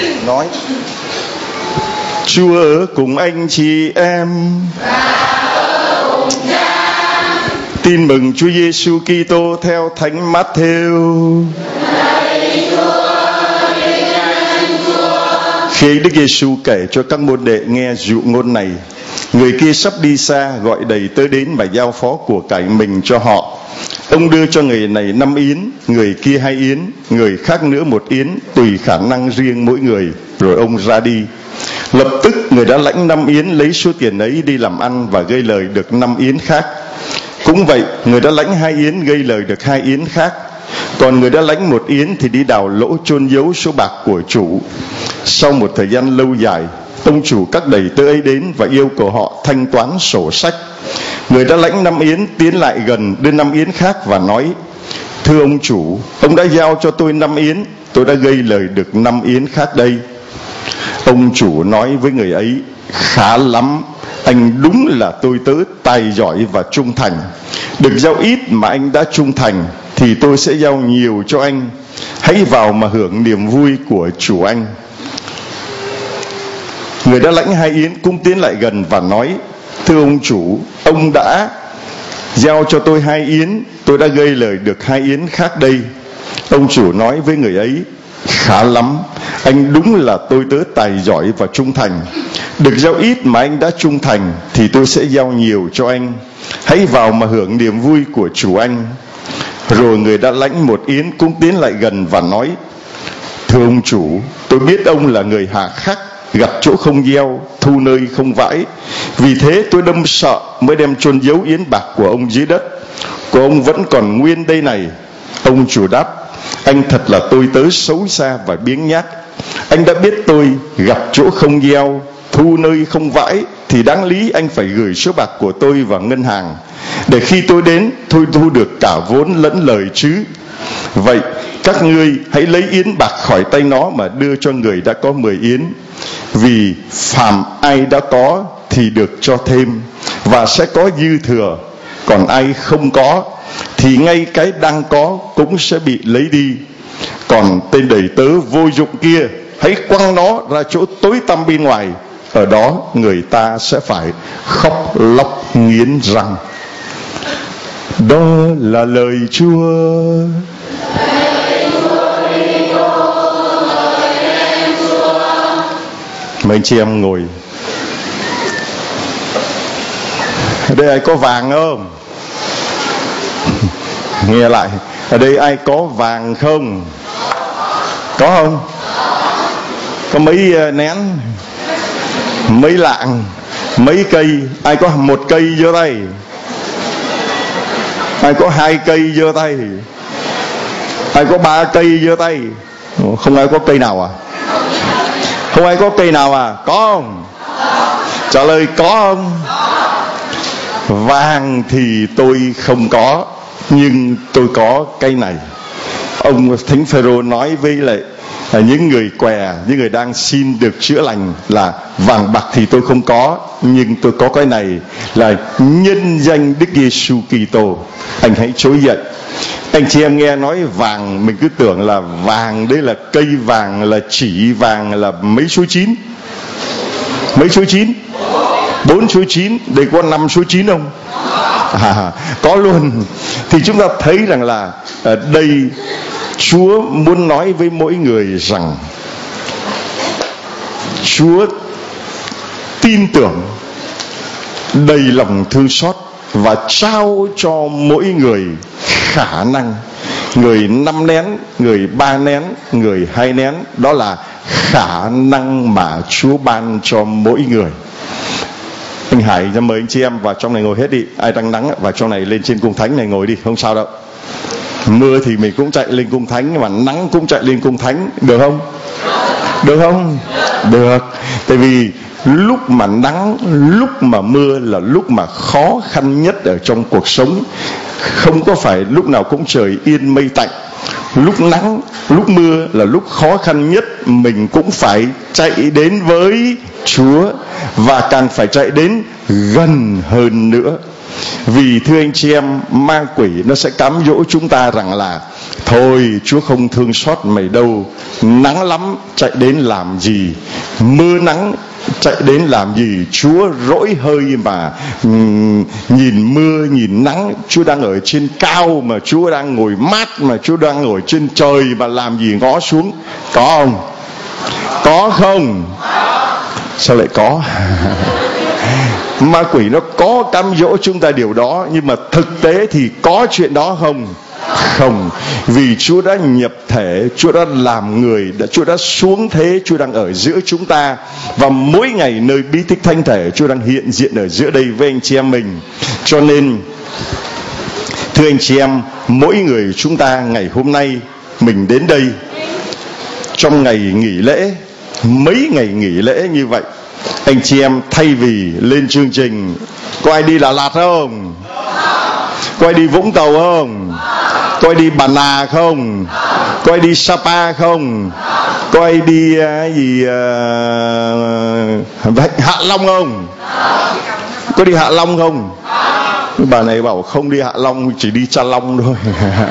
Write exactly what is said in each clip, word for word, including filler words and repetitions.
nói: Chúa ở cùng anh chị em. Tin mừng Chúa Giêsu Kitô theo Thánh Matthew. Khi Đức Giêsu kể cho các môn đệ nghe dụ ngôn này, người kia sắp đi xa gọi đầy tớ đến và giao phó của cải mình cho họ. Ông đưa cho người này năm yến, người kia hai yến, người khác nữa một yến, tùy khả năng riêng mỗi người. Rồi ông ra đi. Lập tức người đã lãnh năm yến lấy số tiền ấy đi làm ăn và gây lời được năm yến khác. Cũng vậy, người đã lãnh hai yến gây lời được hai yến khác. Còn người đã lãnh một yến thì đi đào lỗ chôn giấu số bạc của chủ. Sau một thời gian lâu dài, ông chủ các đầy tớ ấy đến và yêu cầu họ thanh toán sổ sách. Người đã lãnh năm yến tiến lại gần đưa năm yến khác và nói: Thưa ông chủ, ông đã giao cho tôi năm yến, tôi đã gây lời được năm yến khác đây. Ông chủ nói với người ấy: Khá lắm, anh đúng là tôi tớ tài giỏi và trung thành. Được giao ít mà anh đã trung thành thì tôi sẽ giao nhiều cho anh. Hãy vào mà hưởng niềm vui của chủ anh. Người đã lãnh hai yến cũng tiến lại gần và nói: Thưa ông chủ, ông đã giao cho tôi hai yến, tôi đã gây lời được hai yến khác đây. Ông chủ nói với người ấy: Khá lắm, anh đúng là tôi tớ tài giỏi và trung thành. Được giao ít mà anh đã trung thành thì tôi sẽ giao nhiều cho anh. Hãy vào mà hưởng niềm vui của chủ anh. Rồi người đã lãnh một yến cũng tiến lại gần và nói: Thưa ông chủ, tôi biết ông là người hà khắc, gặp chỗ không gieo, thu nơi không vãi. Vì thế tôi đâm sợ mới đem chôn giấu yến bạc của ông dưới đất. Của ông vẫn còn nguyên đây này. Ông chủ đáp: Anh thật là tôi tớ xấu xa và biếng nhác. Anh đã biết tôi gặp chỗ không gieo, thu nơi không vãi, thì đáng lý anh phải gửi số bạc của tôi vào ngân hàng, để khi tôi đến tôi thu được cả vốn lẫn lời chứ. Vậy các ngươi hãy lấy yến bạc khỏi tay nó mà đưa cho người đã có mười yến. Vì phàm ai đã có thì được cho thêm và sẽ có dư thừa, còn ai không có thì ngay cái đang có cũng sẽ bị lấy đi. Còn tên đầy tớ vô dụng kia, hãy quăng nó ra chỗ tối tăm bên ngoài, ở đó người ta sẽ phải khóc lóc nghiến răng. Đó là lời Chúa. Mấy anh chị em ngồi. Ở đây ai có vàng không? Nghe lại, ở đây ai có vàng không? Có không? Có mấy nén, mấy lạng, mấy cây? Ai có một cây giơ tay? Ai có hai cây giơ tay? Ai có ba cây giơ tay? Không ai có cây nào à? Không ai có cây nào à? Có không? Trả lời có không? Vàng thì tôi không có, nhưng tôi có cây này. Ông Thánh Phêrô nói với lại là những người què, những người đang xin được chữa lành là: vàng bạc thì tôi không có, nhưng tôi có cái này là nhân danh Đức Giêsu Kitô. Anh hãy trỗi dậy. Anh chị em nghe nói vàng, mình cứ tưởng là vàng đấy là cây vàng, là chỉ vàng là mấy số chín? Mấy số chín? Bốn số chín. Đây có năm số chín không? À, có luôn. Thì chúng ta thấy rằng là ở đây Chúa muốn nói với mỗi người rằng Chúa tin tưởng, đầy lòng thương xót và trao cho mỗi người khả năng. Người năm nén, người ba nén, người hai nén, đó là khả năng mà Chúa ban cho mỗi người. Anh Hải cho mời anh chị em vào trong này ngồi hết đi. Ai đang nắng vào trong này lên trên cung thánh này ngồi đi, không sao đâu. Mưa thì mình cũng chạy lên cung thánh, nhưng mà nắng cũng chạy lên cung thánh, được không? Được không? Được. Tại vì lúc mà nắng, lúc mà mưa là lúc mà khó khăn nhất ở trong cuộc sống. Không có phải lúc nào cũng trời yên mây tạnh. Lúc nắng, lúc mưa là lúc khó khăn nhất. Mình cũng phải chạy đến với Chúa, và càng phải chạy đến gần hơn nữa. Vì thưa anh chị em, ma quỷ nó sẽ cám dỗ chúng ta rằng là Thôi Chúa không thương xót mày đâu, nắng lắm chạy đến làm gì, mưa nắng chạy đến làm gì, Chúa rỗi hơi mà um, nhìn mưa nhìn nắng. Chúa đang ở trên cao mà, Chúa đang ngồi mát mà, Chúa đang ngồi trên trời mà làm gì ngó xuống. Có không? Có không? Sao lại có? Ma quỷ nó có cám dỗ chúng ta điều đó, nhưng mà thực tế thì có chuyện đó không? Không. Vì Chúa đã nhập thể, Chúa đã làm người, đã Chúa đã xuống thế, Chúa đang ở giữa chúng ta. Và mỗi ngày nơi bí tích thánh thể, Chúa đang hiện diện ở giữa đây với anh chị em mình. Cho nên thưa anh chị em, mỗi người chúng ta ngày hôm nay mình đến đây trong ngày nghỉ lễ, mấy ngày nghỉ lễ như vậy, anh chị em thay vì lên chương trình, có ai đi Đà Lạt không? Có ai đi Vũng Tàu không? Có ai đi Bà Nà không? Có ai đi Sapa không? Có ai đi uh, gì uh, Hạ Long không? Có đi Hạ Long không? Bà này bảo không đi Hạ Long, chỉ đi Cha Long thôi.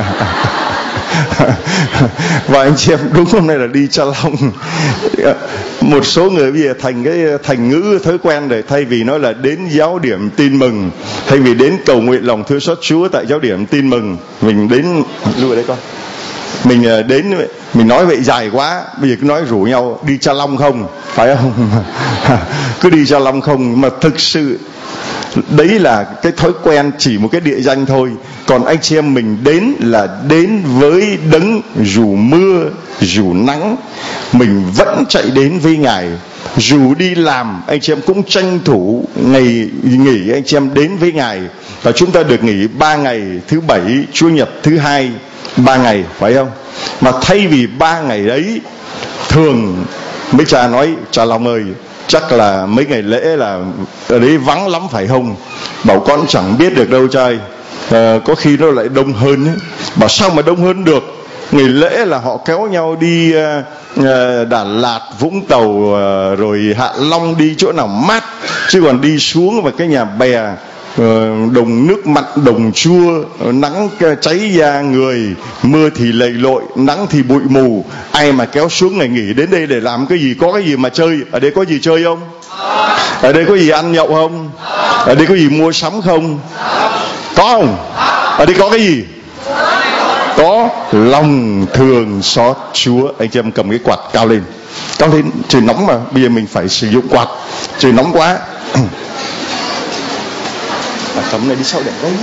Và anh chị em, đúng hôm nay là đi Cha Long. Một số người bây giờ thành cái thành ngữ thói quen rồi, thay vì nói là đến giáo điểm tin mừng, thay vì đến cầu nguyện lòng thương xót Chúa tại giáo điểm tin mừng, mình đến lưu ở đây con, mình đến mình nói vậy dài quá, bây giờ cứ nói rủ nhau đi Cha Long không, phải không? Cứ đi Cha Long không, mà thực sự đấy là cái thói quen, chỉ một cái địa danh thôi. Còn anh chị em mình đến là đến với Đấng dù mưa dù nắng, mình vẫn chạy đến với Ngài. Dù đi làm, anh chị em cũng tranh thủ ngày nghỉ, anh chị em đến với Ngài. Và chúng ta được nghỉ ba ngày, thứ bảy, Chủ nhật, thứ hai, ba ngày, phải không? Mà thay vì ba ngày đấy, thường mấy cha nói, cha Long ơi, chắc là mấy ngày lễ là ở đấy vắng lắm phải không? Bảo con chẳng biết được đâu trai, à, có khi nó lại đông hơn ấy. Bảo sao mà đông hơn được? Ngày lễ là họ kéo nhau đi uh, uh, Đà Lạt, Vũng Tàu, uh, rồi Hạ Long, đi chỗ nào mát. Chứ còn đi xuống vào cái nhà bè, uh, đồng nước mặn, đồng chua, uh, nắng cháy da người, mưa thì lầy lội, nắng thì bụi mù. Ai mà kéo xuống ngày nghỉ đến đây để làm cái gì? Có cái gì mà chơi? Ở đây có gì chơi không? Ở đây có gì ăn nhậu không? Ở đây có gì mua sắm không? Có không? Ở đây có cái gì? Có lòng thương xót Chúa. Anh chị em cầm cái quạt cao lên, cao lên, trời nóng mà, bây giờ mình phải sử dụng quạt, trời nóng quá. À, cầm này đi sau để đấy.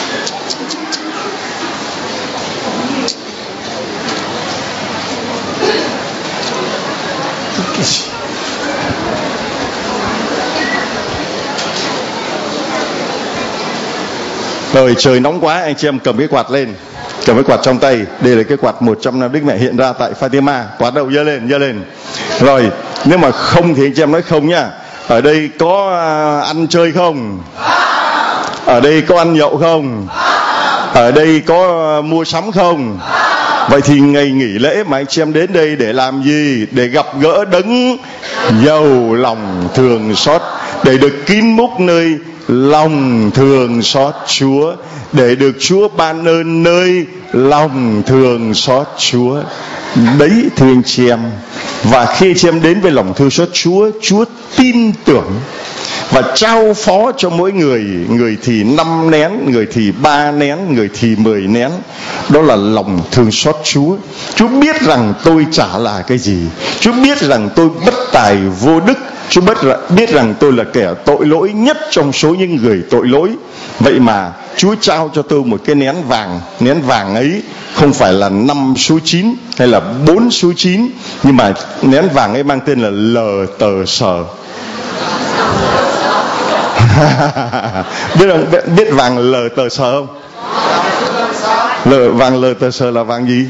Rồi trời nóng quá, anh chị em cầm cái quạt lên, cầm cái quạt trong tay. Đây là cái quạt một trăm năm Đức Mẹ hiện ra tại Fatima. Quạt đầu giơ lên, giơ lên. Rồi nếu mà không thì anh chị em nói không nhá. Ở đây có ăn chơi không? Ở đây có ăn nhậu không? Ở đây có mua sắm không? Vậy thì ngày nghỉ lễ mà anh chị em đến đây để làm gì? Để gặp gỡ Đấng giàu lòng thương xót, để được kín múc nơi lòng thương xót Chúa, để được Chúa ban ơn nơi lòng thương xót Chúa. Đấy thưa anh chị em. Và khi anh chị em đến với lòng thương xót Chúa, Chúa tin tưởng và trao phó cho mỗi người, người thì năm nén, người thì ba nén, người thì mười nén. Đó là lòng thương xót Chúa. Chúa biết rằng tôi chả là cái gì, Chúa biết rằng tôi bất tài vô đức, Chúa biết rằng tôi là kẻ tội lỗi nhất trong số những người tội lỗi. Vậy mà Chúa trao cho tôi một cái nén vàng. Nén vàng ấy không phải là năm số chín hay là bốn số chín, nhưng mà nén vàng ấy mang tên là lờ tờ sờ. biết, biết vàng lờ tờ sờ không? Lờ, vàng lờ tờ sờ là vàng gì?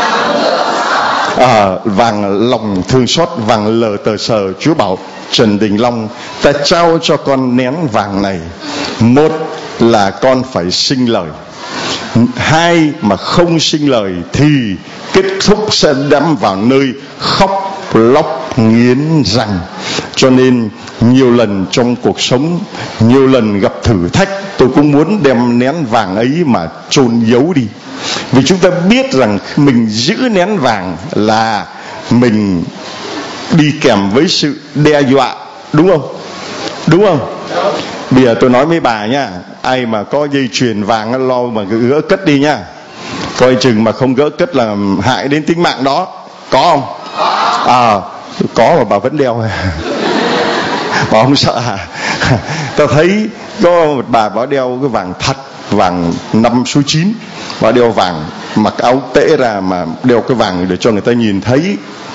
À, vàng lòng thương xót, vàng lờ tờ sờ. Chúa bảo Trần Đình Long, ta trao cho con nén vàng này. Một là con phải sinh lời, hai mà không sinh lời thì kết thúc sẽ đắm vào nơi khóc lóc nghiến răng. Cho nên nhiều lần trong cuộc sống, nhiều lần gặp thử thách, tôi cũng muốn đem nén vàng ấy mà chôn giấu đi. Vì chúng ta biết rằng mình giữ nén vàng là mình đi kèm với sự đe dọa, đúng không? Đúng không? Bây giờ tôi nói với bà nha, ai mà có dây chuyền vàng lo mà gỡ cất đi nha, coi chừng mà không gỡ cất là hại đến tính mạng đó. Có không? À, có mà bà vẫn đeo. Bà không sợ hả? Tao thấy có một bà bà đeo cái vàng thật, vàng năm số chín, bà đeo vàng, mặc áo tễ ra mà đeo cái vàng để cho người ta nhìn thấy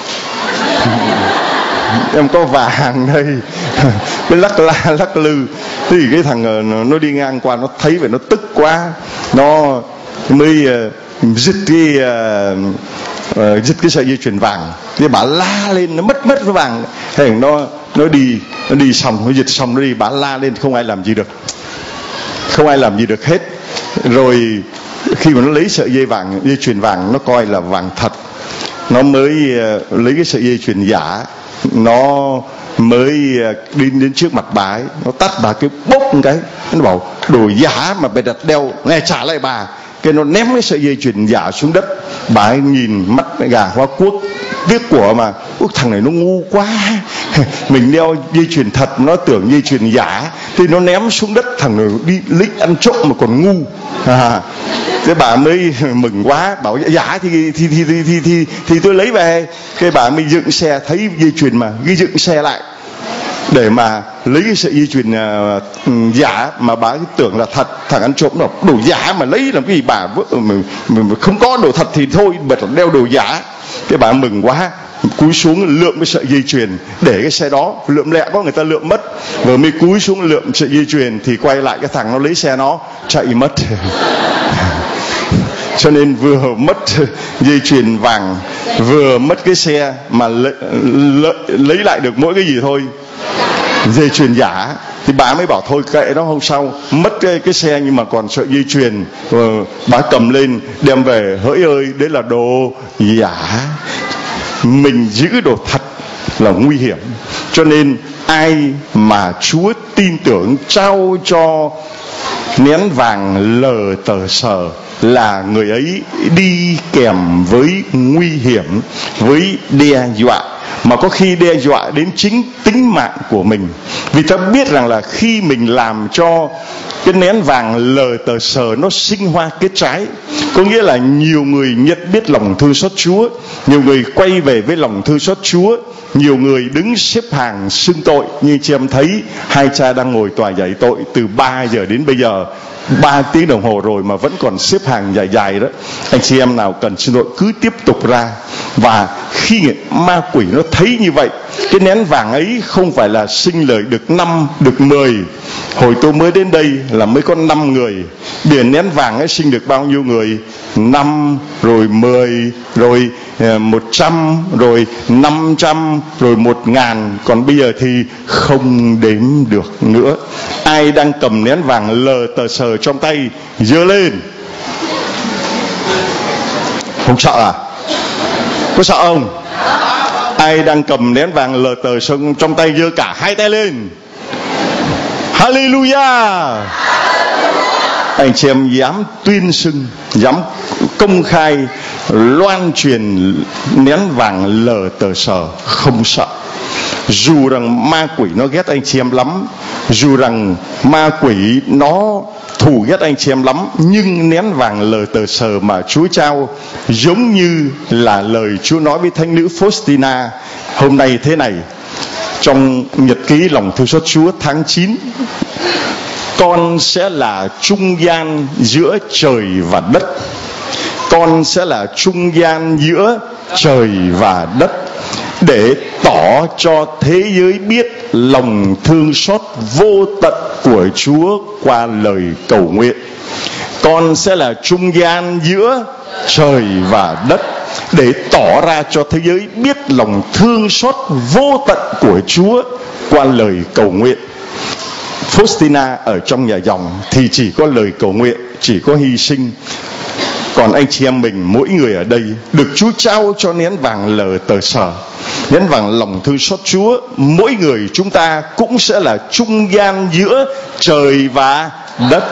em có vàng đây. Cái lắc la lắc lư thì cái thằng nó đi ngang qua, nó thấy vậy nó tức quá, nó mới uh, dứt cái uh, uh, dứt cái sợi dây chuyền vàng, thì bà la lên, nó mất mất cái vàng. Thế nó nó đi nó đi xong, nó giật xong nó đi, bà la lên, không ai làm gì được, không ai làm gì được hết. Rồi khi mà nó lấy sợi dây vàng, dây chuyền vàng, nó coi là vàng thật, nó mới uh, lấy cái sợi dây chuyền giả, nó mới uh, đi đến trước mặt bà ấy, nó tắt bà cái bốc một cái, nó bảo đồ giả mà bà đặt đeo, này trả lại bà. Cái nó ném cái sợi dây chuyền giả xuống đất. Bà ấy nhìn mắt gà hoa cuốc, tiếc của mà, ôi thằng này nó ngu quá. Mình đeo dây chuyền thật, nó tưởng dây chuyền giả, thì nó ném xuống đất, thằng này đi lấy ăn trộm mà còn ngu. À, thế bà mới mừng quá, bảo giả thì thì thì thì thì thì, thì tôi lấy về. Cái bà mới dựng xe, thấy dây chuyền mà ghi dựng xe lại để mà lấy cái sợi dây chuyền uh, giả mà bà tưởng là thật. Thằng ăn trộm nó đồ giả mà lấy làm cái gì bà, mình, mình không có đồ thật thì thôi, bật đeo đồ giả. Cái bà mừng quá, cúi xuống lượm cái sợi dây chuyền, để cái xe đó lượm lẹ có người ta lượm mất. Vừa mới cúi xuống lượm sợi dây chuyền thì quay lại cái thằng nó lấy xe nó chạy mất. Cho nên vừa mất dây chuyền vàng, vừa mất cái xe, mà lấy, lấy, lấy lại được mỗi cái gì thôi, dây chuyền giả. Thì bà mới bảo thôi kệ nó không sao, mất cái, cái xe nhưng mà còn sợi dây chuyền. Ờ, bà cầm lên đem về, hỡi ơi đấy là đồ giả. Mình giữ đồ thật là nguy hiểm. Cho nên ai mà Chúa tin tưởng trao cho nén vàng lờ tờ sờ là người ấy đi kèm với nguy hiểm, với đe dọa, mà có khi đe dọa đến chính tính mạng của mình. Vì ta biết rằng là khi mình làm cho cái nén vàng lờ tờ sờ nó sinh hoa kết trái, có nghĩa là nhiều người nhận biết lòng thương xót Chúa, nhiều người quay về với lòng thương xót Chúa, nhiều người đứng xếp hàng xưng tội. Như chị em thấy hai cha đang ngồi tòa giải tội từ ba giờ đến bây giờ, ba tiếng đồng hồ rồi mà vẫn còn xếp hàng dài dài đó. Anh chị em nào cần xin lỗi cứ tiếp tục ra. Và khi ma quỷ nó thấy như vậy, cái nén vàng ấy không phải là sinh lời được năm, được mười. Hồi tôi mới đến đây là mới có năm người. Biển nén vàng ấy sinh được bao nhiêu người? Năm, rồi mười, rồi một trăm, rồi năm trăm, rồi một ngàn. Còn bây giờ thì không đếm được nữa. Ai đang cầm nén vàng lờ tờ sờ trong tay giơ lên. Không sợ à? Có sợ không? Ai đang cầm nén vàng lờ tờ sờ trong tay giơ cả hai tay lên. Hallelujah. Anh chị em dám tuyên xưng, dám công khai loan truyền nén vàng lờ tờ sờ, không sợ. Dù rằng ma quỷ nó ghét anh chị em lắm, dù rằng ma quỷ nó thù ghét anh chị em lắm, nhưng nén vàng lờ tờ sờ mà Chúa trao giống như là lời Chúa nói với thánh nữ Faustina hôm nay thế này, trong nhật ký lòng thương xót Chúa tháng chín: con sẽ là trung gian giữa trời và đất. Con sẽ là trung gian giữa trời và đất, để tỏ cho thế giới biết lòng thương xót vô tận của Chúa qua lời cầu nguyện. Con sẽ là trung gian giữa trời và đất, để tỏ ra cho thế giới biết lòng thương xót vô tận của Chúa qua lời cầu nguyện. Faustina ở trong nhà dòng thì chỉ có lời cầu nguyện, chỉ có hy sinh. Còn anh chị em mình, mỗi người ở đây được Chúa trao cho nén vàng lờ tờ sờ, nén vàng lòng thương xót Chúa. Mỗi người chúng ta cũng sẽ là trung gian giữa trời và đất,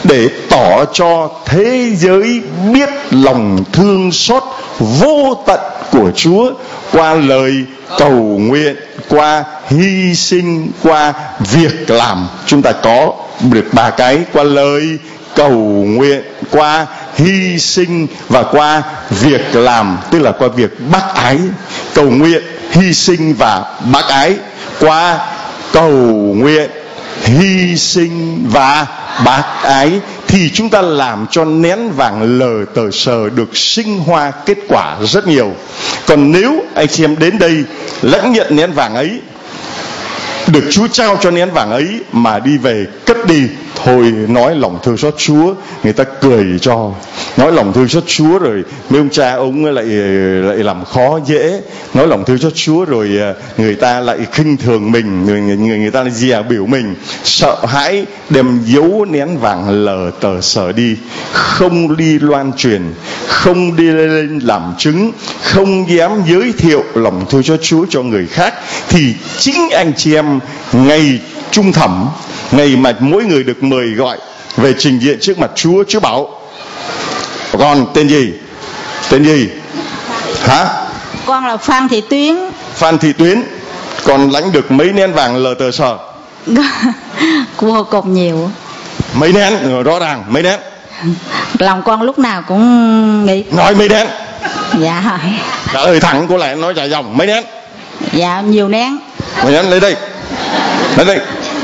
để tỏ cho thế giới biết lòng thương xót vô tận của Chúa qua lời cầu nguyện, qua hy sinh, qua việc làm. Chúng ta có được ba cái: qua lời cầu nguyện, qua hy sinh và qua việc làm, tức là qua việc bác ái. Cầu nguyện, hy sinh và bác ái. Qua cầu nguyện, hy sinh và bác ái thì chúng ta làm cho nén vàng lờ tờ sờ được sinh hoa kết quả rất nhiều. Còn nếu anh chị em đến đây lãnh nhận nén vàng ấy, được Chúa trao cho nén vàng ấy mà đi về cất đi, thôi nói lòng thương xót Chúa người ta cười cho, nói lòng thương xót Chúa rồi mấy ông cha ông lại lại làm khó dễ, nói lòng thương xót Chúa rồi người ta lại khinh thường mình, người người, người ta lại dè biểu mình, sợ hãi đem giấu nén vàng lờ tờ sờ đi, không đi loan truyền, không đi lên làm chứng, không dám giới thiệu lòng thương xót Chúa cho người khác, thì chính anh chị em ngày trung thẩm, ngày mà mỗi người được mời gọi về trình diện trước mặt Chúa, Chúa bảo: con tên gì? Tên gì? Hả? Con là Phan Thị Tuyến. Phan Thị Tuyến. Con lãnh được mấy nén vàng lờ tờ sờ? Vô cùng nhiều. Mấy nén? Rõ ràng mấy nén? Lòng con lúc nào cũng nghĩ. Nói mấy nén? Dạ. Trả lời thẳng, cô lại nói dài dòng. Mấy nén? Dạ nhiều nén. Mấy nén? Lấy đây. Lấy đây.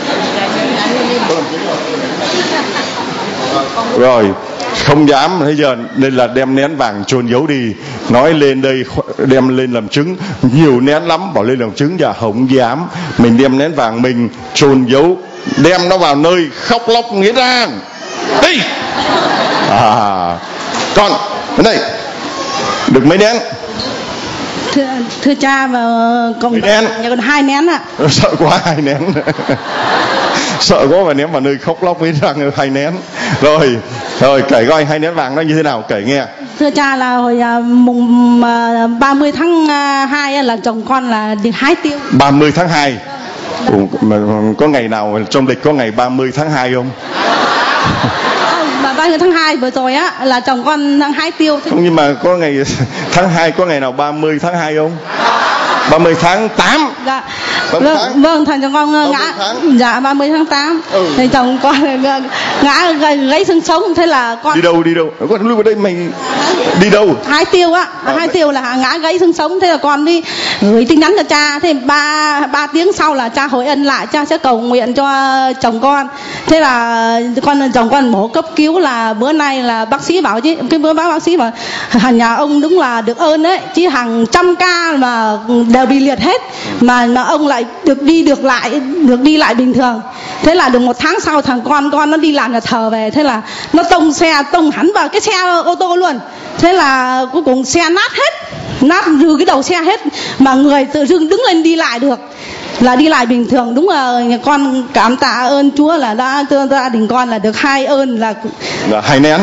Rồi, không dám, bây giờ nên là đem nén vàng chôn giấu đi, nói lên đây đem lên làm chứng, nhiều nén lắm, bảo lên làm chứng, dạ không dám, mình đem nén vàng mình chôn giấu, đem nó vào nơi khóc lóc nghĩa ra đi. À, con đến đây được mấy nén? Thưa, thưa cha, và còn còn hai nén ạ. À. Sợ quá, hai nén. Sợ quá mà ném vào nơi khóc lóc với răng hai nén. Rồi, rồi kể coi hai nén vàng nó như thế nào, kể nghe. Thưa cha, là hồi uh, mùng uh, ba mươi tháng hai là chồng con là đi hái tiêu. ba mươi tháng hai. Ủa, mà có ngày nào trong lịch có ngày ba mươi tháng hai không? ba mươi tháng hai vừa rồi á là chồng con đang hái tiêu. Không, nhưng mà có ngày tháng hai, có ngày nào ba mươi tháng hai không? ba mươi tháng tám. Dạ. Vâng, vâng, thằng chồng con ngã. Dạ, ba mươi tháng tám. Ừ. Thì chồng con ngã gãy xương sống, thế là con đi đâu đi đâu? Con lúc ở đây mày đi đâu? Hái tiêu á, à, hái tiêu là ngã gãy xương sống, thế là con đi gửi tin nhắn cho cha. Thế ba ba tiếng sau là cha hồi ân lại, cha sẽ cầu nguyện cho chồng con. Thế là con chồng con mổ cấp cứu, là bữa nay là bác sĩ bảo chứ, cái bữa bác bác sĩ bảo nhà ông đúng là được ơn đấy, chứ hàng trăm ca mà đều bị liệt hết, mà mà ông lại được đi được lại được đi lại bình thường. Thế là được một tháng sau thằng con con nó đi làm nhà thờ về, thế là nó tông xe tông hẳn vào cái xe ô tô luôn. Thế là cuối cùng xe nát hết, nát từ cái đầu xe hết, mà người tự dưng đứng lên đi lại được, là đi lại bình thường. Đúng là con cảm tạ ơn Chúa là đã cho gia đình con là được hai ơn, là là hai nén.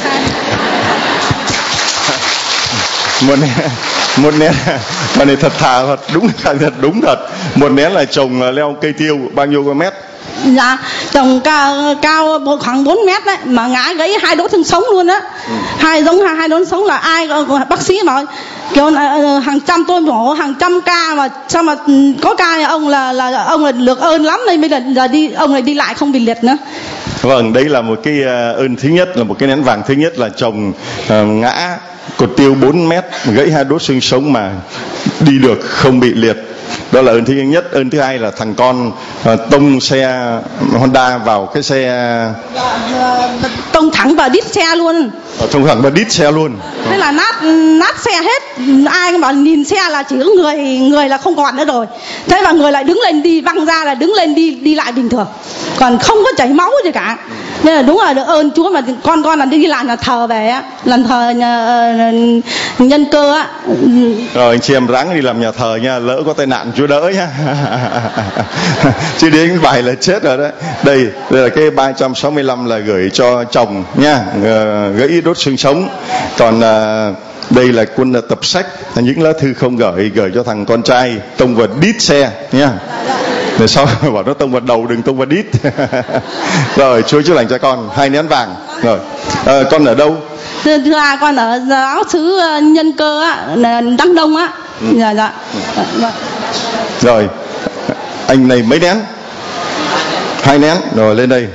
Một nén, một nén, mà này thật thà thật đúng, thật đúng thật. Một nén là trồng leo cây tiêu bao nhiêu cái mét? Dạ, trồng cao cao khoảng bốn mét đấy, mà ngã gãy hai đốt xương sống luôn á. Ừ. Hai giống hai, hai đốt sống là ai bác sĩ bảo kiểu hàng trăm tôi mổ hàng trăm ca mà sao mà có ca nhà ông là là ông là được ơn lắm, đây bây giờ giờ đi ông này đi lại không bị liệt nữa. Vâng, đấy là một cái ơn thứ nhất, là một cái nén vàng thứ nhất là chồng uh, ngã cột tiêu bốn mét, gãy hai đốt xương sống mà đi được không bị liệt. Đó là ơn thứ nhất. Ơn thứ hai là thằng con uh, tông xe Honda vào cái xe, tông thẳng vào đít xe luôn. Tông thẳng vào đít xe luôn. Thế là nát nát xe hết. Ai bảo nhìn xe là chỉ có người người là không còn nữa rồi. Thế mà người lại đứng lên đi, văng ra là đứng lên đi đi lại bình thường, còn không có chảy máu gì cả. Nên là đúng là được ơn Chúa, mà con con là đi làm nhà thờ về á, làm thờ nhà, nhân cơ á. Rồi anh chị em ráng đi làm nhà thờ nha, lỡ có tai nạn Chúa đỡ nhá. Chứ đến vài là chết rồi đấy. Đây, đây là cái ba trăm sáu mươi lăm là gửi cho chồng nha, gãy đốt xương sống. Còn uh, đây là quân tập sách, những lá thư không gửi gửi cho thằng con trai tông vào đít xe nha. Rồi sau bảo nó tông vào đầu, đừng tông vào đít. Rồi Chúa chữa lành cho con hai nén vàng. Rồi à, con ở đâu? Thưa, thưa à, con ở giáo xứ Nhân Cơ á, Đắk Nông á. Ừ. Dạ dạ. Ừ. Rồi anh này mấy nén? Hai nén. Rồi lên đây.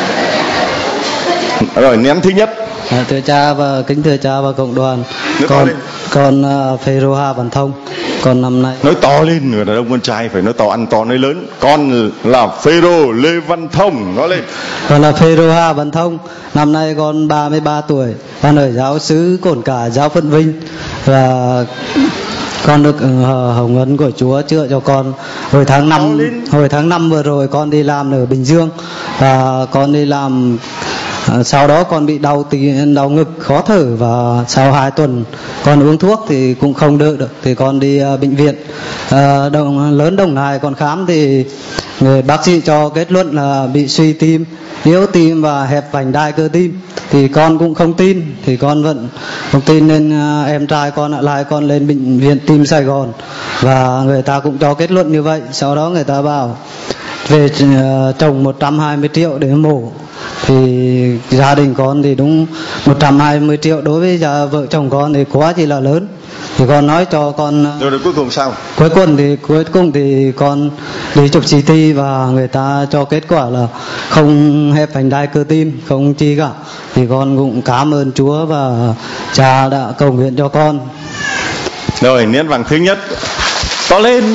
Rồi nén thứ nhất. À, thưa cha và kính thưa cha và cộng đoàn, nói con con uh, Phêrô Ha Văn Thông, con năm nay nói to lên, người đàn ông con trai phải nói to, ăn to nói lớn. Con là Phêrô Lê Văn Thông, nói lên. Con là Phêrô Ha Văn Thông, năm nay con ba mươi ba tuổi, con ở giáo xứ Cổn Cả, giáo Phận Vinh, và con được uh, hồng ân của Chúa chữa cho con hồi tháng năm hồi tháng năm vừa rồi. Con đi làm ở Bình Dương và con đi làm. À, sau đó con bị đau tí, đau ngực, khó thở, và sau hai tuần con uống thuốc thì cũng không đỡ được, thì con đi uh, bệnh viện uh, đồng, lớn Đồng Nai con khám, thì người bác sĩ cho kết luận là bị suy tim, yếu tim và hẹp vành đai cơ tim. Thì con cũng không tin, thì con vẫn không tin nên uh, em trai con lại lại con lên bệnh viện tim Sài Gòn, và người ta cũng cho kết luận như vậy. Sau đó người ta bảo về uh, trồng một trăm hai mươi triệu để mổ. Thì gia đình con thì đúng một trăm hai mươi triệu đối với gia, vợ chồng con thì quá chỉ là lớn. Thì con nói cho con. Rồi, rồi cuối cùng sao? Cuối cùng thì cuối cùng thì con đi chụp xê tê và người ta cho kết quả là không hẹp vành đai cơ tim, không chi cả. Thì con cũng cảm ơn Chúa và cha đã cầu nguyện cho con. Rồi nén vàng thứ nhất to lên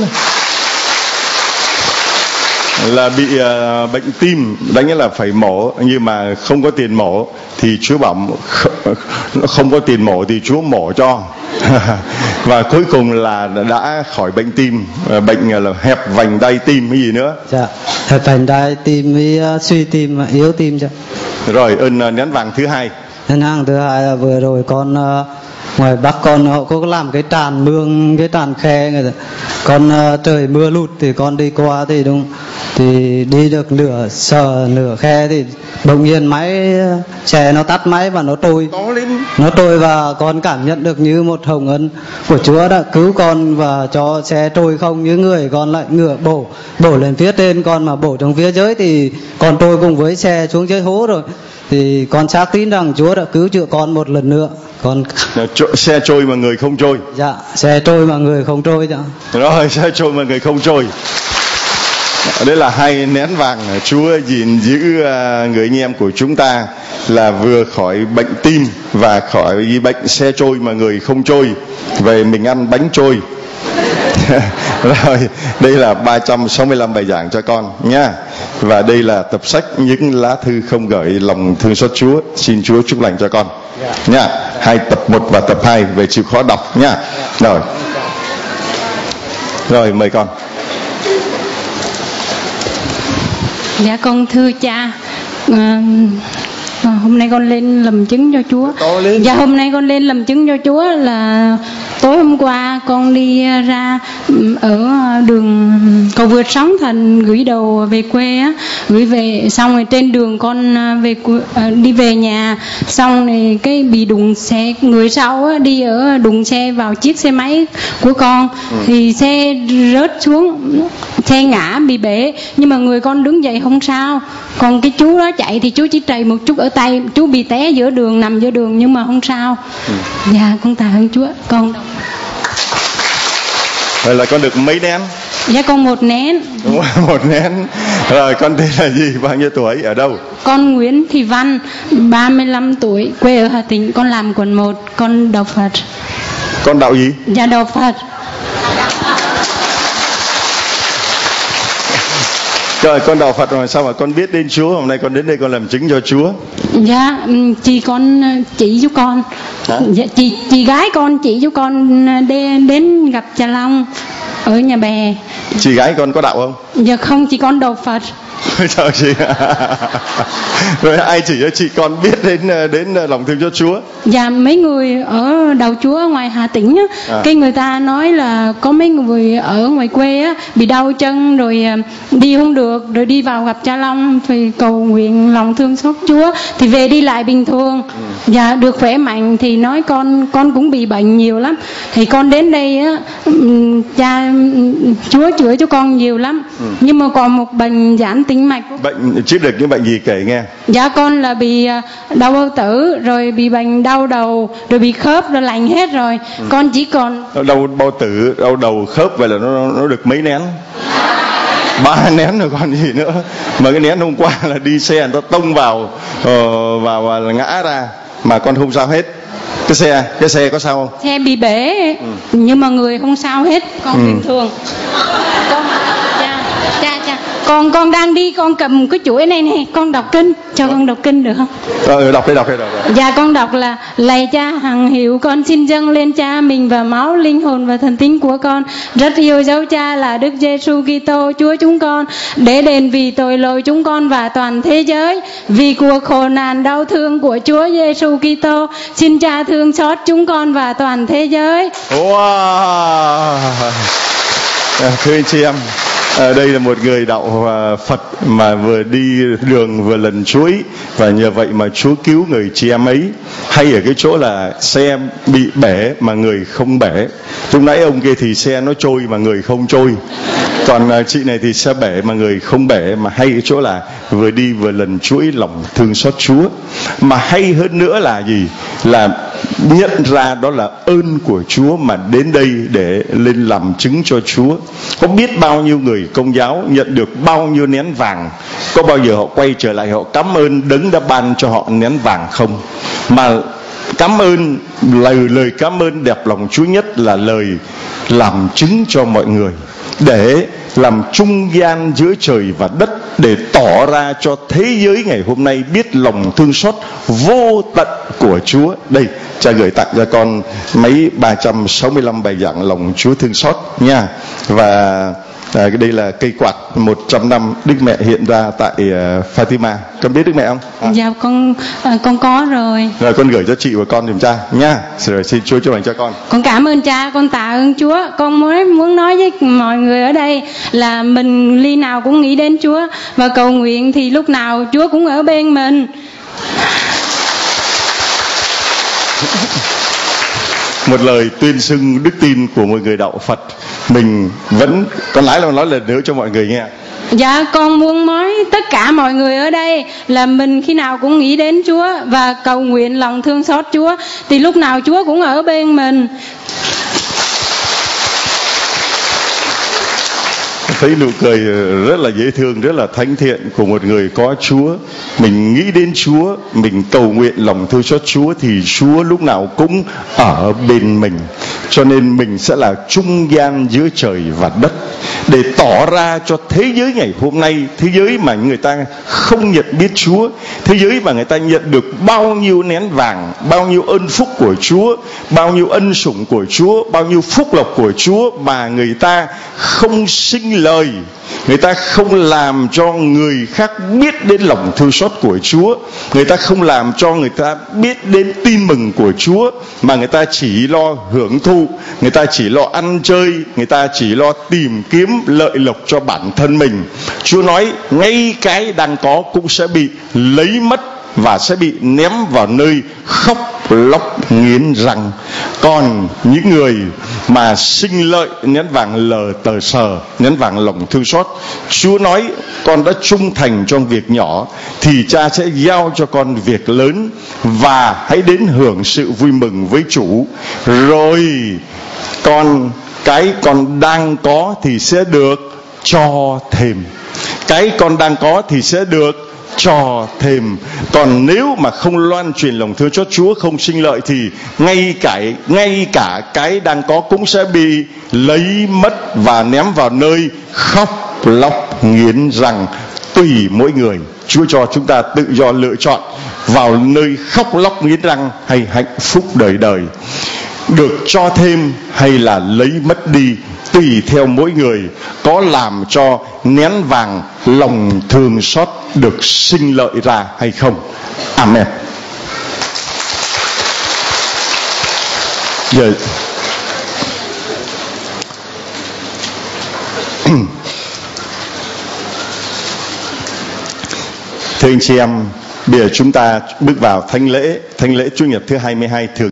là bị uh, bệnh tim, đánh nghĩa là phải mổ, nhưng mà không có tiền mổ thì Chúa bảo không có tiền mổ thì Chúa mổ cho. Và cuối cùng là đã khỏi bệnh tim, bệnh là hẹp vành đai tim hay gì nữa? Dạ, hẹp vành đai tim với uh, suy tim, yếu tim. Dạ. Rồi ơn uh, nén vàng thứ hai. Nén vàng thứ hai là vừa rồi con uh, ngoài Bắc con họ có làm cái tràn mương, cái tràn khe người ta. Con uh, trời mưa lụt thì con đi qua thì đúng thì đi được nửa sờ nửa khe thì bỗng nhiên máy xe nó tắt máy và nó trôi nó trôi và con cảm nhận được như một hồng ân của Chúa đã cứu con và cho xe trôi không như người con lại ngửa bổ bổ lên phía trên, con mà bổ trong phía dưới thì con trôi cùng với xe xuống dưới hố rồi. Thì con xác tín rằng Chúa đã cứu chữa con một lần nữa. Con xe trôi mà người không trôi. Dạ, xe trôi mà người không trôi. Dạ. Rồi xe trôi mà người không trôi. Đây là hai nén vàng. Chúa gìn giữ người anh em của chúng ta là vừa khỏi bệnh tim và khỏi bệnh xe trôi mà người không trôi, về mình ăn bánh trôi. Rồi đây là ba trăm sáu mươi lăm bài giảng cho con nha. Và đây là tập sách những lá thư không gửi lòng thương xót Chúa. Xin Chúa chúc lành cho con nha. Hai tập một và tập hai về chịu khó đọc nha. Rồi Rồi mời con. Dạ con thưa cha, à, hôm nay con lên làm chứng cho Chúa. Dạ hôm nay con lên làm chứng cho Chúa là tối hôm qua con đi ra ở đường cầu vượt Sóng Thần gửi đồ về quê á, gửi về xong rồi trên đường con về đi về nhà xong rồi cái bị đụng xe, người sau á, đi ở đụng xe vào chiếc xe máy của con. Ừ. Thì xe rớt xuống, xe ngã bị bể nhưng mà người con đứng dậy không sao. Còn cái chú đó chạy thì chú chỉ trầy một chút ở tay, chú bị té giữa đường, nằm giữa đường nhưng mà không sao. Ừ. Dạ con tạ ơn Chúa. Con rồi là con được mấy nén? Dạ con một nén. Một nén. Rồi con tên là gì, bao nhiêu tuổi, ở đâu? Con Nguyễn Thị Văn, ba mươi lăm tuổi, quê ở Hà Tĩnh. Con làm quận một, con đạo Phật. Con đạo gì? Dạ đạo Phật. Rồi con đạo Phật rồi sao mà con biết đến Chúa? Hôm nay con đến đây con làm chứng cho Chúa. Dạ chị con chỉ giúp con. Dạ, chị chị gái con chỉ giúp con đến, đến gặp cha Long ở nhà bè. Chị gái con có đạo không? Dạ không, chị con đạo Phật. Chào chị. Rồi ai chỉ cho chị con biết đến đến lòng thương cho Chúa? Dạ mấy người ở đầu Chúa ở ngoài Hà Tĩnh á, à. Cái người ta nói là có mấy người ở ngoài quê á bị đau chân rồi đi không được, rồi đi vào gặp cha Long thì cầu nguyện lòng thương xót Chúa thì về đi lại bình thường. Ừ. Dạ được khỏe mạnh. Thì nói con con cũng bị bệnh nhiều lắm, thì con đến đây á, cha Chúa chữa cho con nhiều lắm. Ừ. Nhưng mà còn một bệnh giãn tĩnh mạch. Bệnh chữa được những bệnh gì kể nghe? Dạ con là bị đau bao tử, rồi bị bệnh đau đầu, rồi bị khớp, rồi lành hết rồi. Ừ. Con chỉ còn đau bao tử, đau đầu, khớp, vậy là nó nó được mấy nén? Ba nén rồi còn gì nữa. Mà cái nén hôm qua là đi xe người ta tông vào uh, vào và ngã ra mà con không sao hết. Cái xe cái xe có sao không? Xe bị bể. Ừ. Nhưng mà người không sao hết, con ừ. bình thường. Con cha cha cha con con đang đi, con cầm cái chuỗi này nè, con đọc kinh, cho con đọc kinh được không? Ờ, đọc đi đọc đi đọc đi. Dạ con đọc là: lạy cha hằng hiệu, con xin dâng lên cha mình và máu, linh hồn và thần tính của con. Rất yêu dấu cha là Đức Giêsu Kitô Chúa chúng con, để đền vì tội lỗi chúng con và toàn thế giới. Vì cuộc khổ nạn đau thương của Chúa Giêsu Kitô, xin cha thương xót chúng con và toàn thế giới. Wow. Thưa anh chị em, à, đây là một người đạo à, Phật mà vừa đi đường vừa lần chuối, và nhờ vậy mà Chúa cứu người chị em ấy. Hay ở cái chỗ là xe bị bể mà người không bể. Lúc nãy ông kia thì xe nó trôi mà người không trôi, còn à, chị này thì xe bể mà người không bể. Mà hay ở chỗ là vừa đi vừa lần chuỗi lòng thương xót Chúa. Mà hay hơn nữa là gì? Là nhận ra đó là ơn của Chúa mà đến đây để lên làm chứng cho Chúa. Có biết bao nhiêu người Công giáo nhận được bao nhiêu nén vàng, có bao giờ họ quay trở lại họ cảm ơn đấng đã ban cho họ nén vàng không? Mà cảm ơn, lời lời cảm ơn đẹp lòng Chúa nhất là lời làm chứng cho mọi người, để làm trung gian giữa trời và đất, để tỏ ra cho thế giới ngày hôm nay biết lòng thương xót vô tận của Chúa. Đây, cha gửi tặng cho con mấy ba trăm sáu mươi lăm bài giảng lòng Chúa thương xót nha. Và à, đây là cây quạt một trăm năm Đức Mẹ hiện ra tại uh, Fatima. Con biết Đức Mẹ không? À. Dạ con à, con có rồi. Rồi con gửi cho chị và con giùm cha nha. Rồi xin Chúa chúc lành cho con. Con cảm ơn cha, con tạ ơn Chúa. Con muốn muốn nói với mọi người ở đây là mình ly nào cũng nghĩ đến Chúa và cầu nguyện thì lúc nào Chúa cũng ở bên mình. Một lời tuyên xưng đức tin của một người đạo Phật, mình vẫn con lái là nói lần nữa cho mọi người nghe. Dạ con muốn nói tất cả mọi người ở đây là mình khi nào cũng nghĩ đến Chúa và cầu nguyện lòng thương xót Chúa, thì lúc nào Chúa cũng ở bên mình. Thấy nụ cười rất là dễ thương, rất là thánh thiện của một người có Chúa. Mình nghĩ đến Chúa, mình cầu nguyện lòng thương xót Chúa, thì Chúa lúc nào cũng ở bên mình. Cho nên mình sẽ là trung gian giữa trời và đất, để tỏ ra cho thế giới ngày hôm nay, thế giới mà người ta không nhận biết Chúa, thế giới mà người ta nhận được bao nhiêu nén vàng, bao nhiêu ơn phúc của Chúa, bao nhiêu ân sủng của Chúa, bao nhiêu phúc lộc của Chúa, mà người ta không sinh lời, người ta không làm cho người khác biết đến lòng thương xót của Chúa, người ta không làm cho người ta biết đến tin mừng của Chúa, mà người ta chỉ lo hưởng thụ, người ta chỉ lo ăn chơi, người ta chỉ lo tìm kiếm lợi lộc cho bản thân mình. Chúa nói ngay cái đang có cũng sẽ bị lấy mất và sẽ bị ném vào nơi khóc lóc nghiến răng. Còn những người mà sinh lợi, nén vàng lờ tờ sờ, nén vàng lòng thương xót, Chúa nói con đã trung thành trong việc nhỏ thì cha sẽ giao cho con việc lớn, và hãy đến hưởng sự vui mừng với chủ. Rồi con cái con đang có thì sẽ được cho thêm, cái con đang có thì sẽ được cho thêm. Còn nếu mà không loan truyền lòng thương xót Chúa, không sinh lợi, thì ngay cả ngay cả cái đang có cũng sẽ bị lấy mất và ném vào nơi khóc lóc nghiến răng. Tùy mỗi người, Chúa cho chúng ta tự do lựa chọn vào nơi khóc lóc nghiến răng hay hạnh phúc đời đời, được cho thêm hay là lấy mất đi, tùy theo mỗi người có làm cho nén vàng lòng thương xót được sinh lợi ra hay không. Amen. Giờ thưa anh chị em, bây giờ chúng ta bước vào thánh lễ, thánh lễ Chủ nhật thứ hai mươi hai thường